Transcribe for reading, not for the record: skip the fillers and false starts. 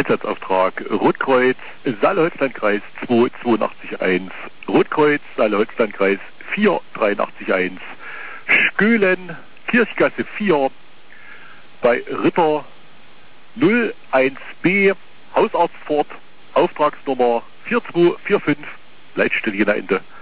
Einsatzauftrag Rotkreuz, Saale-Holstein-Kreis 2881, Rotkreuz, Saale-Holstein-Kreis 4881, Skölen, Kirchgasse 4, bei Ritter 01B, Hausarztfort, Auftragsnummer 4245, Leitstelle Jena Ende.